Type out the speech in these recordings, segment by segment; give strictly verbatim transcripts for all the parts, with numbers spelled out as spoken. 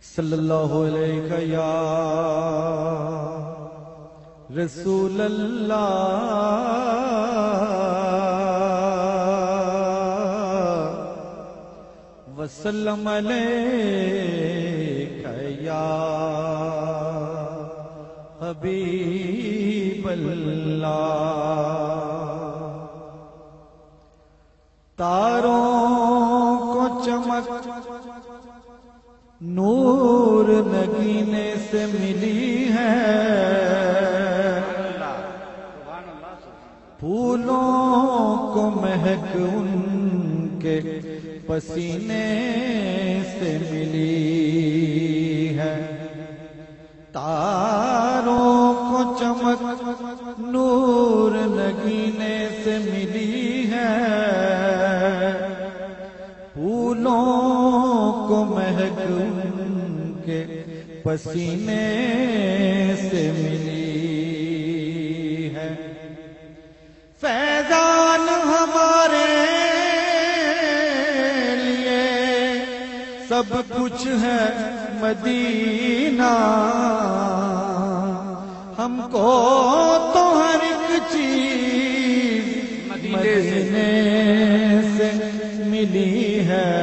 صلی اللہ علیہ یا رسول اللہ وسلم علیہ یا حبیب اللہ۔ تاروں کو چمک نور نگینے سے ملی ہے، پھولوں کو مہک ان کے پسینے سے ملی ہے۔ تاروں کو چمک نور نگینے سے ملی ہے، پھولوں کو مہک ان کے پسینے سے ملی ہے۔ فیضان ہمارے لیے سب کچھ ہے مدینہ، ہم کو تو ہر ایک چیز مدینے سے ملی ہے۔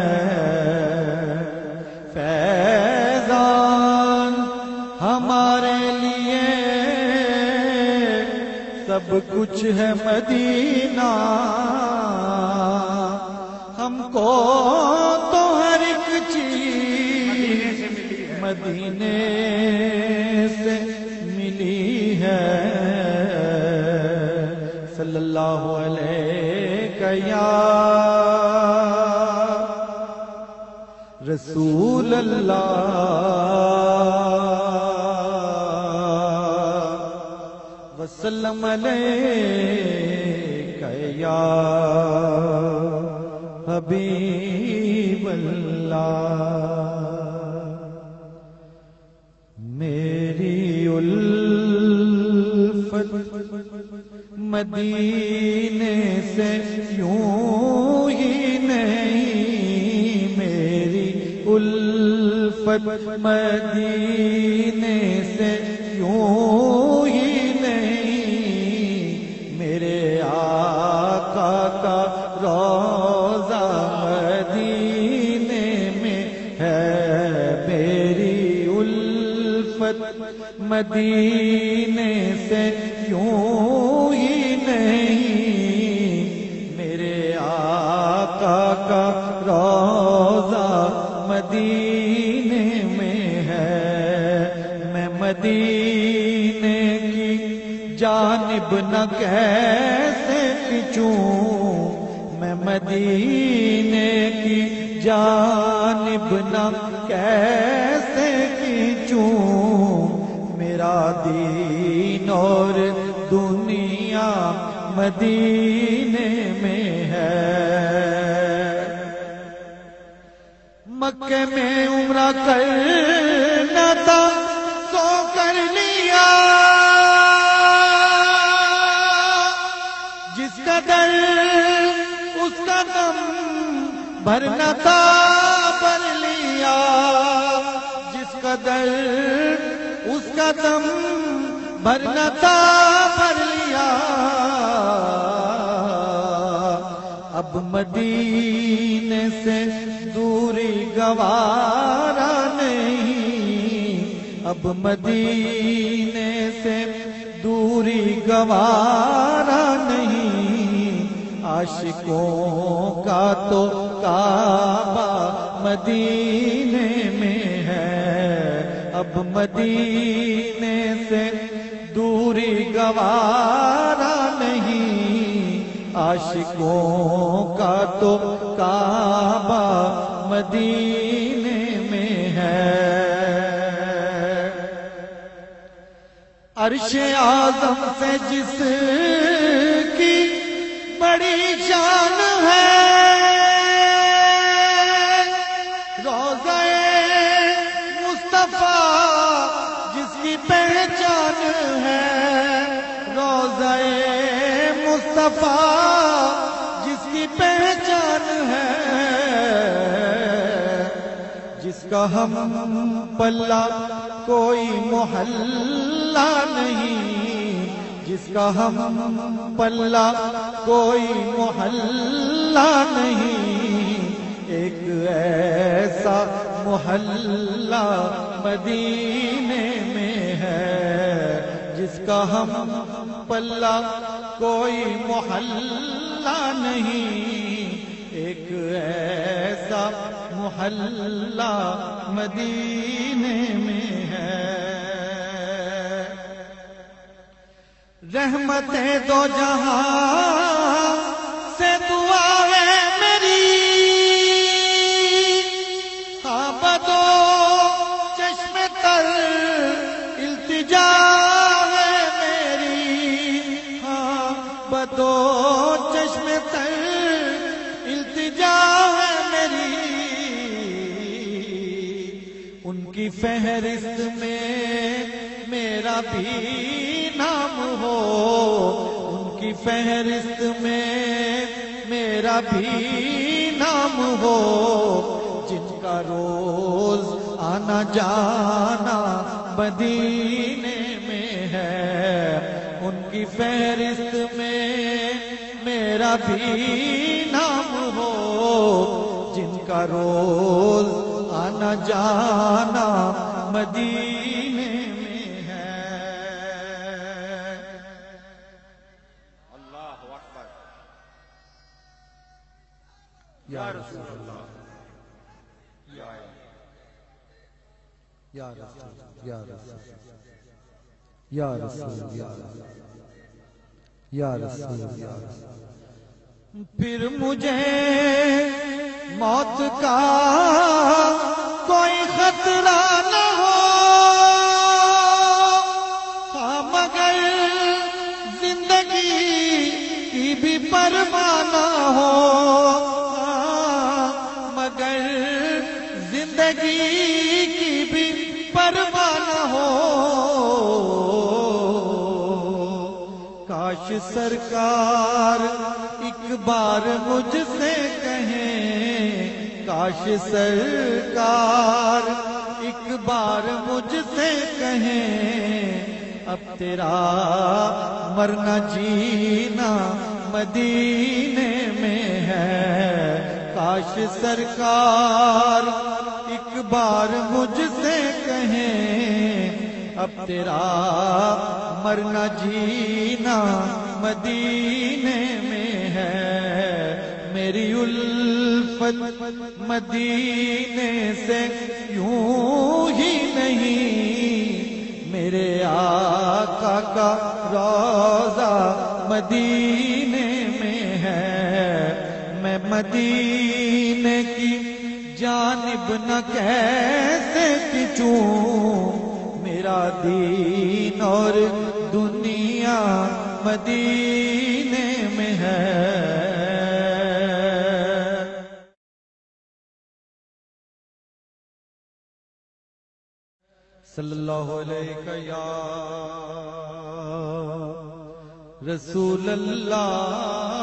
فیضان ہمارے لیے سب کچھ ہے مدینہ، ہم کو تو ہر ایک چیز مدینے سے ملی ہے۔ صلی اللہ علیہ یا رسول اللہ وسلم علیہ یا حبیب اللہ۔ میری الفت مدینے سے یوں ہی نہیں، میری الفت مدینے سے یوں ہی نہیں، میرے آقا کا روضہ مدینے میں ہے۔ میری الفت مدینے سے یوں ہی نہیں، میرے آقا کا روضہ مدینے میں ہے۔ میں مدینے کی جانب نہ کیسے کھنچوں، میں مدینے کی جانب نہ کیسے کھنچوں، میرا دین اور دنیا مدینے میں ہے۔ مکے میں عمرہ کرنا تھا سو کر لیا، جس کا در اس کا دم بھرنا تھا بھر لیا، جس کا در اس کا دم بھرنا تھا بھر لیا۔ اب مدینے سے دوری گوارا نہیں، اب مدینے سے دوری گوارا نہیں، عاشقوں کا تو کعبہ مدینے میں ہے۔ اب مدینے سے دوری گوارا نہیں، عاشقوں کا تو کعبہ مدینے میں ہے۔ عرش اعظم سے جس کی بڑی شان ہے، روضہ مصطفیٰ جس کی پہچان ہے، روضہ مصطفیٰ جس کی پہچان ہے، جس کا ہم پلہ کوئی محلہ نہیں، جس کا ہم پلہ کوئی محلہ نہیں، ایک ایسا محلہ مدینے میں ہے، جس کا ہم پلہ کوئی محلہ نہیں، ایک ایسا محلہ مدینے میں ہے۔ رحمتیں دو جہاں سے دعا ہے میری، ہاں بدو چشم تر التجا ہے میری، ہاں بدو چشم تر التجا ہے میری، ان کی فہرست میں میرا بھی نام ہو، ان کی فہرست میں میرا بھی نام ہو، جن کا روز آنا جانا مدینے میں ہے، ان کی فہرست میں میرا بھی نام ہو، جن کا روز آنا جانا مدینے میں ہے۔ اللہ اکبر۔ یا رسول اللہ، یا یا رسول، یا رسول، یا رسول، یا رسول، یا رسول۔ پھر مجھے موت کا کوئی خطرہ نہ ہو، ہاں مگر زندگی کی بھی پرواہ نہ ہو، ہاں مگر زندگی کی بھی پرواہ نہ ہو، کاش سرکار ایک بار مجھ سے کہیں، کاش سرکار ایک بار مجھ سے کہیں، اب تیرا مرنا جینا مدینے میں ہے، کاش سرکار ایک بار مجھ سے کہیں، اب تیرا مرنا جینا مدینے میں ہے، میری الفت مدینے سے یوں ہی نہیں، میرے آقا کا روضہ مدینے میں ہے، میں مدینے کی جانب نہ کیسے کھنچوں، میرا دین اور دنیا مدینے میں ہے۔ صلی اللہ علیہ یا رسول اللہ،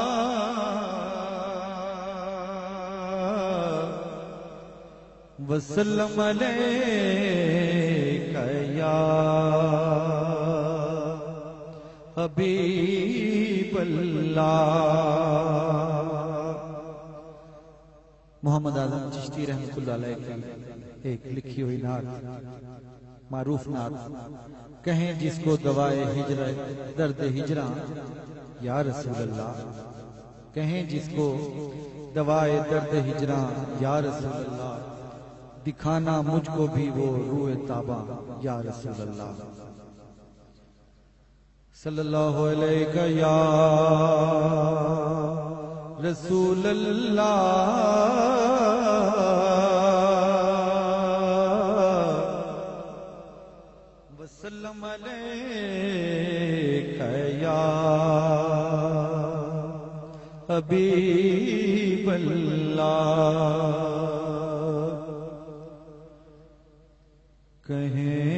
وسلم علیک یا حبیب اللہ۔ محمد اعظم چشتی رحمۃ اللہ علیہ کی ایک لکھی ہوئی نعت، معروف نعت، کہیں جس کو دوائے ہجر درد ہجراں یا رسول اللہ، کہیں جس کو دوائے درد ہجراں یا رسول اللہ، دکھانا مجھ کو بھی وہ روئے تاباں یا رسول اللہ۔ صلی اللہ علیہ یا رسول اللہ، وسلم علیک یا حبیب اللہ۔ کہیں